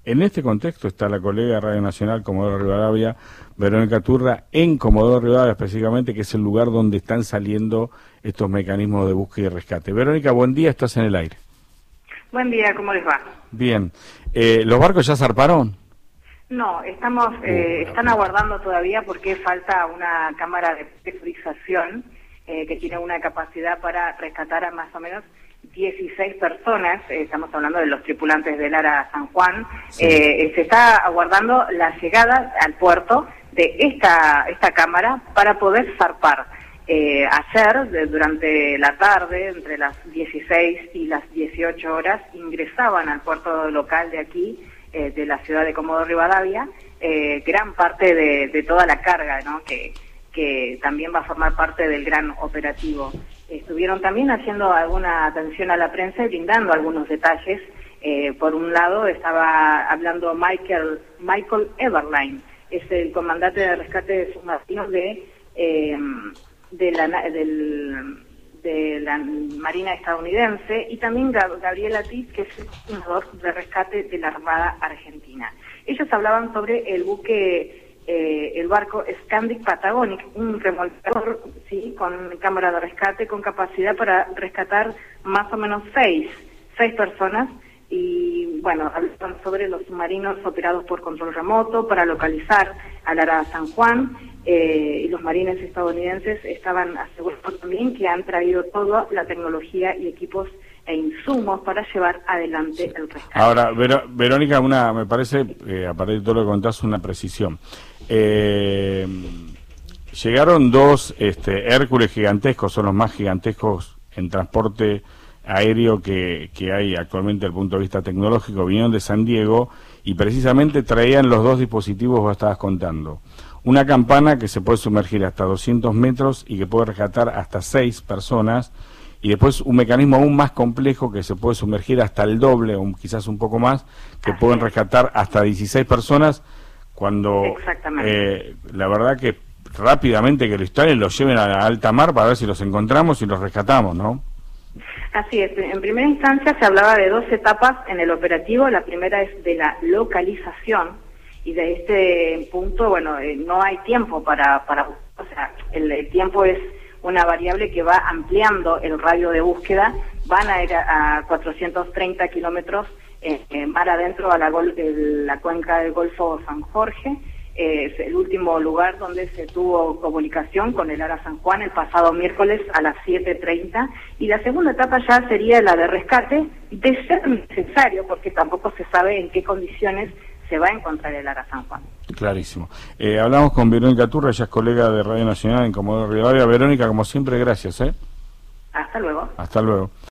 En este contexto está la colega de Radio Nacional Comodoro Rivadavia, Verónica Turra, en Comodoro Rivadavia específicamente, que es el lugar donde están saliendo estos mecanismos de búsqueda y rescate. Verónica, buen día, estás en el aire. Buen día, ¿cómo les va? Bien. ¿Los barcos ya zarparon? No, están aguardando todavía porque falta una cámara de presurización que tiene una capacidad para rescatar a más o menos 16 personas, estamos hablando de los tripulantes del ARA San Juan. Sí. Se está aguardando la llegada al puerto de esta cámara para poder zarpar. Ayer, durante la tarde, entre las 16 y las 18 horas, ingresaban al puerto local de aquí, de la ciudad de Comodoro Rivadavia, gran parte de toda la carga, ¿no?, que también va a formar parte del gran operativo. Estuvieron también haciendo alguna atención a la prensa y brindando algunos detalles. Por un lado estaba hablando Michael Everline, es el comandante de rescate de submarinos de la Marina estadounidense, y también Gabriel Atiz, que es el coordinador de rescate de la Armada Argentina. Ellos hablaban sobre el buque, el barco Scandic Patagonic, un remolcador, sí, con cámara de rescate, con capacidad para rescatar más o menos seis personas. Y bueno, hablaban sobre los submarinos operados por control remoto para localizar al ARA San Juan, y los marines estadounidenses estaban asegurando también que han traído toda la tecnología y equipos e insumos para llevar adelante el rescate. Ahora, Verónica, me parece, a partir de todo lo que contás, una precisión. Llegaron dos Hércules gigantescos, son los más gigantescos en transporte aéreo que hay actualmente desde el punto de vista tecnológico. Vinieron de San Diego y precisamente traían los dos dispositivos que vos estabas contando. Una campana que se puede sumergir hasta 200 metros y que puede rescatar hasta 6 personas, y después un mecanismo aún más complejo que se puede sumergir hasta el doble o quizás un poco más, que pueden rescatar hasta 16 personas, cuando la verdad que rápidamente que lo instalen, los lleven a la alta mar para ver si los encontramos y los rescatamos, ¿no? Así es. En primera instancia se hablaba de 2 etapas en el operativo. La primera es de la localización, y de este punto, bueno, no hay tiempo para o sea, el tiempo es una variable que va ampliando el radio de búsqueda. Van a ir a 430 kilómetros mar adentro a la cuenca del Golfo San Jorge. Es el último lugar donde se tuvo comunicación con el ARA San Juan el pasado miércoles a las 7:30, y la segunda etapa ya sería la de rescate, de ser necesario, porque tampoco se sabe en qué condiciones se va a encontrar el ARA San Juan. Clarísimo. Hablamos con Verónica Turra, ella es colega de Radio Nacional en Comodoro Rivadavia. Verónica, como siempre, gracias. Hasta luego. Hasta luego.